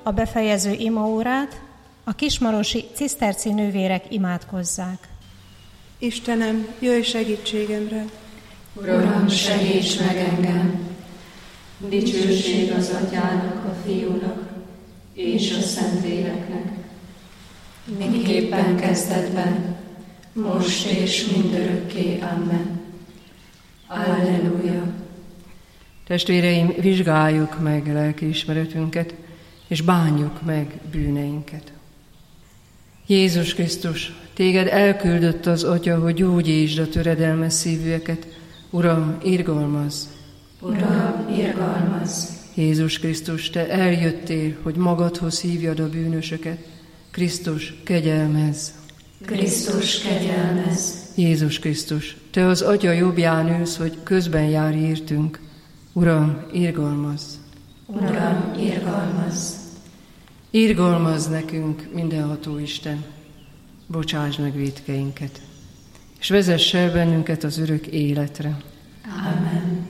a befejező imaórát, a kismarosi ciszterci nővérek imádkozzák. Istenem, jöjj segítségemre! Uram, segíts meg engem! Dicsőség az Atyának, a Fiúnak és a Szentléleknek, miképpen kezdetben, most és mindörökké. Amen. Alleluja! Testvéreim, vizsgáljuk meg lelkiismeretünket, és bánjuk meg bűneinket. Jézus Krisztus, téged elküldött az Atya, hogy gyógyítsd a töredelmes szívűeket. Uram, irgalmazz! Uram, irgalmazz! Jézus Krisztus, te eljöttél, hogy magadhoz hívjad a bűnösöket. Krisztus, kegyelmezz! Krisztus, kegyelmezz! Jézus Krisztus, te az Atya jobbján ülsz, hogy közben járj értünk. Uram, irgalmazz! Uram, irgalmazz! Irgalmazz nekünk, mindenható Isten! Bocsáss meg vétkeinket, és vezess el bennünket az örök életre. Amen.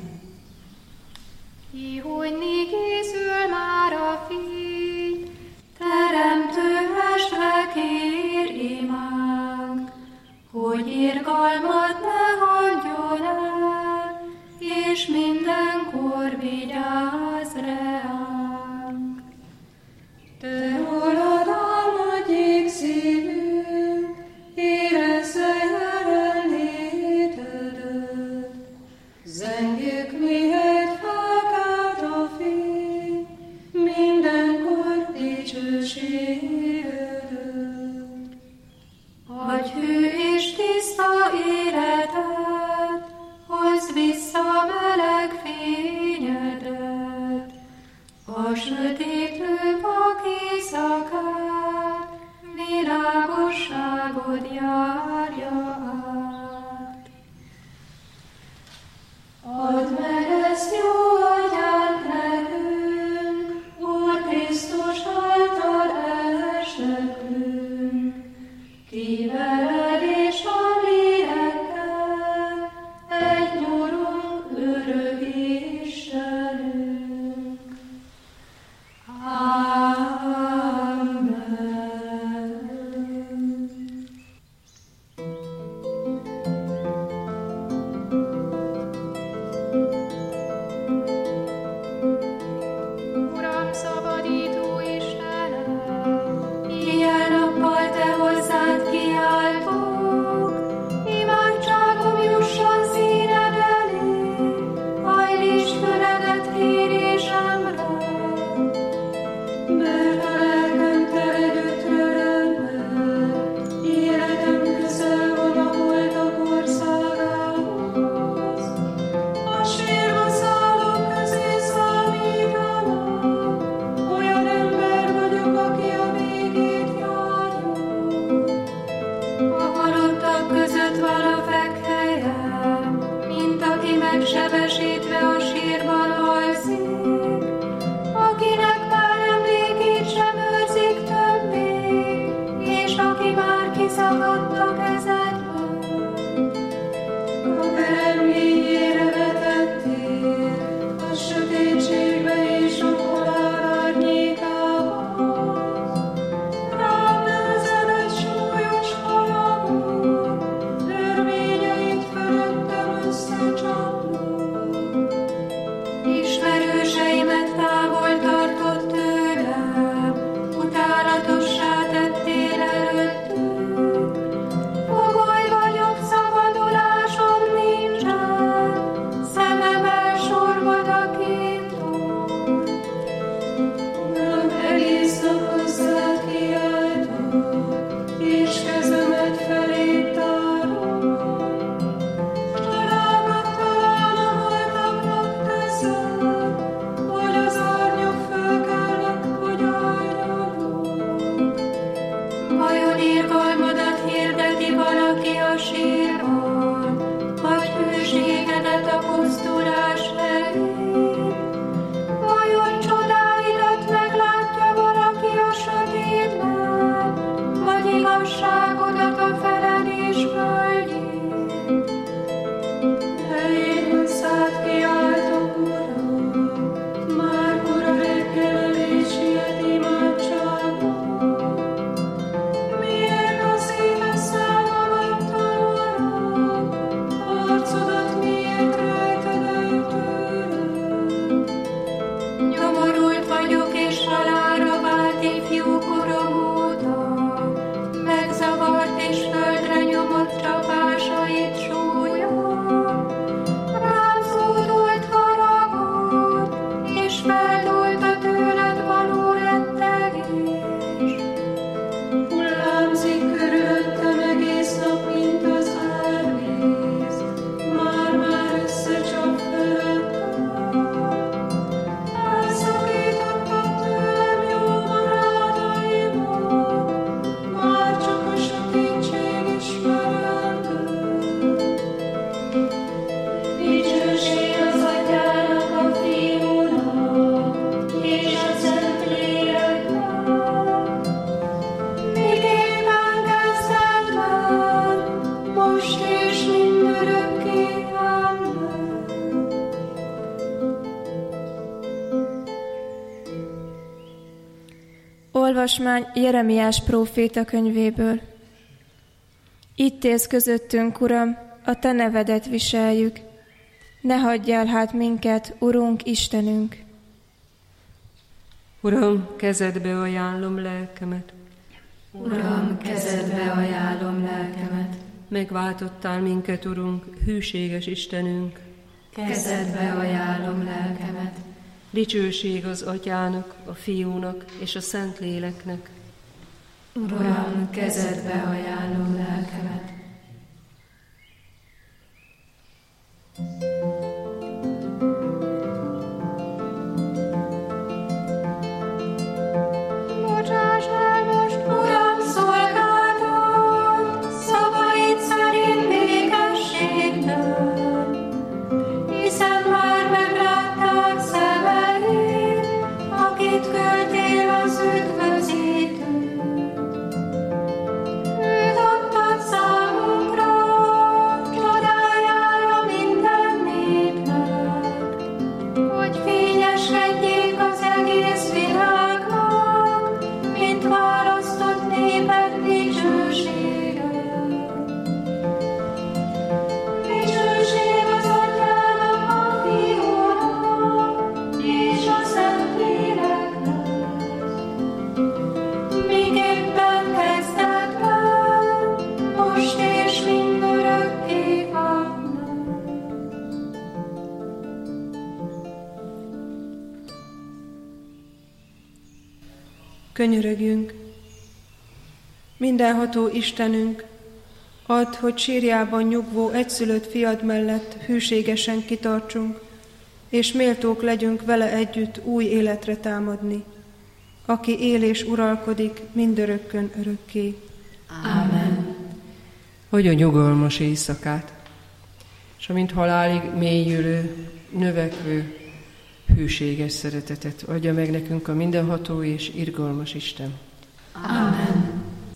Ihojni készül már a fény, teremtő mestre kér imánk, hogy irgalmat ne hagyjon el, és mindenkor vigyázz ránk. Te rólad álmodjék szívünk, érezze jelenlétedet, zengjük mihet felkelt a fény, mindenkor dicsőségedet. Adj hű és tiszta életet, hozd vissza meleg fényedet, a sötétlő vak éjszakát, világosságod járja át. Add meg ezt jó atyánk nekünk, Úr Krisztus által esdeklünk, ki veled és a lélekkel, egy Urunk, örök Istenünk. Amen. Olvasmány Jeremiás próféta könyvéből. Itt élsz közöttünk, Uram, a Te nevedet viseljük. Ne hagyjál hát minket, Urunk, Istenünk! Uram, kezedbe ajánlom lelkemet. Uram, kezedbe ajánlom lelkemet. Megváltottál minket, Urunk, hűséges Istenünk. Kezedbe ajánlom lelkemet. Dicsőség az Atyának, a Fiúnak és a Szentléleknek. Uram, kezedbe ajánlom lelkemet. Bocsáss el most, Uram, szolgáltat, szavaid szerint békességben, hiszen már meglátták szemeid, akit küldtél az üdvözítő. Őt adtad számunkra, csodájára minden népnek, hogy fényeskedjék az egész világnak, mint választott néped dicsősége. Dicsőség az Atyának, a Fiúnak és a Szentléleknek, miképpen kezdetben, most és mindörökké. Amen. Könyörögjünk! Mindenható Istenünk, add, hogy sírjában nyugvó egyszülött fiad mellett hűségesen kitartsunk, és méltók legyünk vele együtt új életre támadni, aki él és uralkodik mindörökkön örökké. Amen. Adj a nyugalmas éjszakát, és amint halálig mélyülő, növekvő, hűséges szeretetet adja meg nekünk a mindenható és irgalmas Isten. Amen.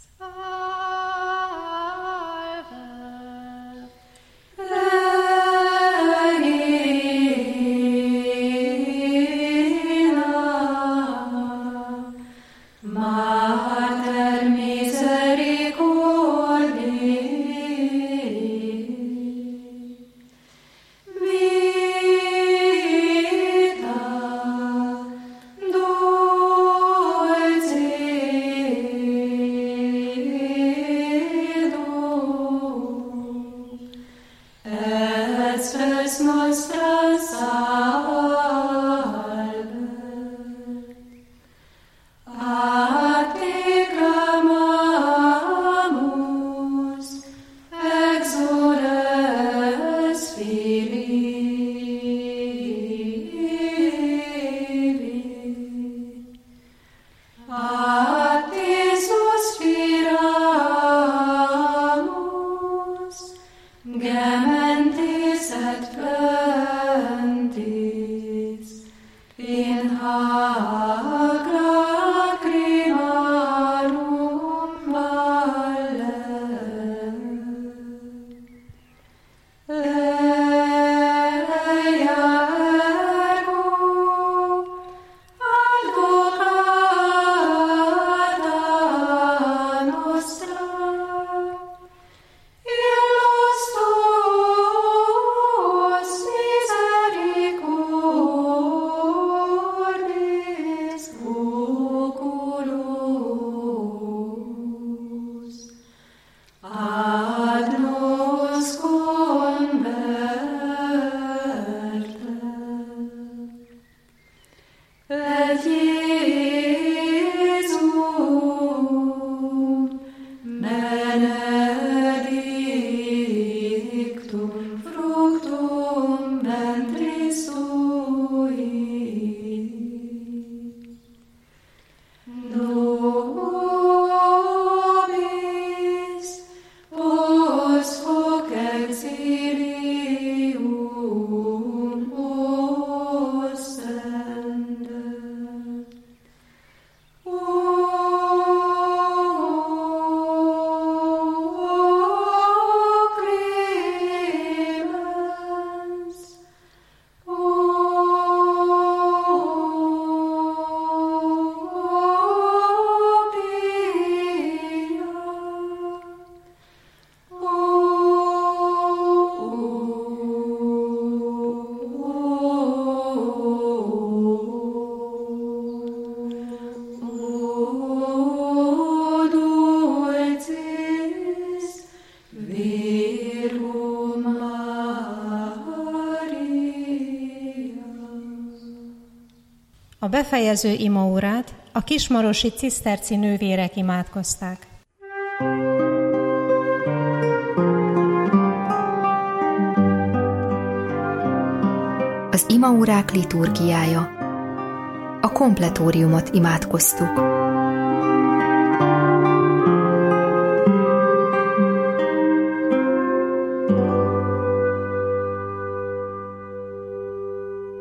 Mater misericordiae, vita, 12 Dulcis A befejező imaórát a kismarosi ciszterci nővérek imádkozták. Az imaórák liturgiája. A kompletóriumot imádkoztuk.